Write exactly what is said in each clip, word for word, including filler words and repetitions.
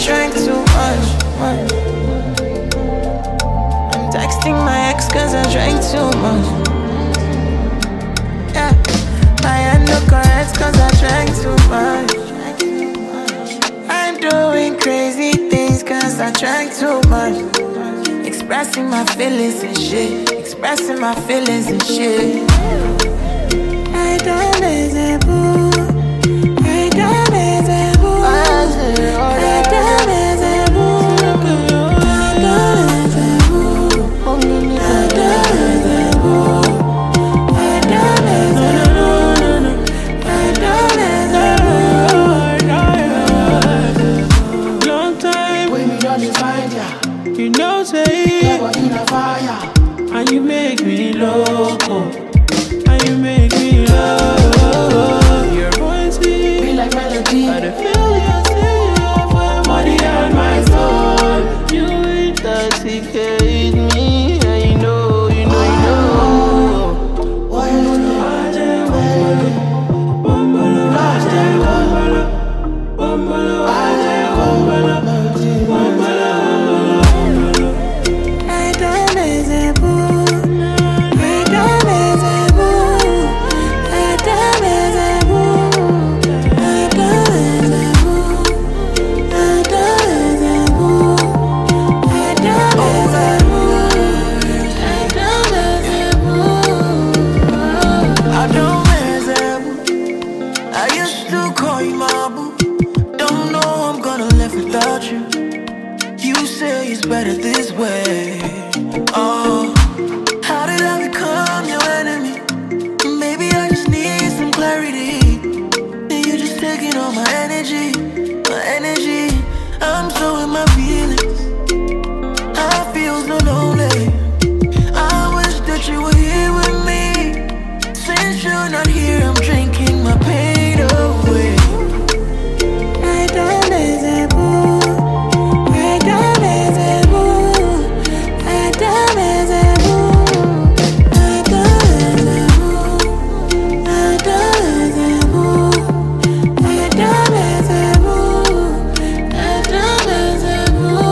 drank too much. I'm texting my ex cause I drank too much. Yeah, my hand no correct cause I drank too much. I'm doing crazy things cause I drank too much. Expressing my feelings and shit. Expressing my feelings and shit. I don't listen, boo. I don't listen, boo. I don't listen, boo. I don't listen, boo. I don't listen, boo. I don't listen, boo. I don't listen, boo. Long time when we don't find ya. you know say Never in a fire. and you make me loco, and you make me loco. Your voice Be like melody. I dey feel you, see you for your body and my soul. You intoxicate me, and you know, you know, you know. Why you know? Last day, I don't listen, boo. I don't listen, boo. I don't listen, boo. I don't listen, boo. I don't listen, boo. I don't listen, boo. I don't listen, boo. I don't listen, boo. I used to call you my boo. Don't know I'm gonna live without you. You say it's better this way. Oh, how did I become your enemy? Maybe I just need some clarity. And you're just taking all my energy, my energy. I'm so in my feelings. I feel so lonely. I wish that you were here with me. Since you're not here, I'm drinking my pain away. I don't listen, boo. I don't listen, boo. I don't listen, boo. I don't listen, boo. I don't listen, boo. I don't listen, boo. I don't listen,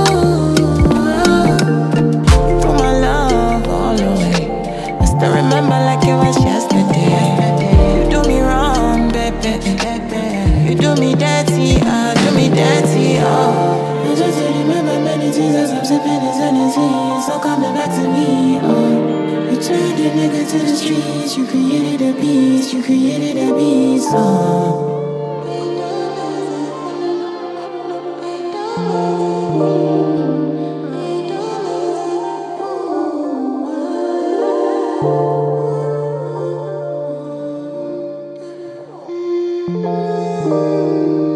boo. Put my love all away. I still remember like it was yesterday. You do me wrong, baby. You do me dirty, uh, do me dirty, oh. I just remember many things as I'm sipping this energy. So coming back to me, oh. You turned a nigga to the streets. You created a beast, you created a beast, oh. Thank you.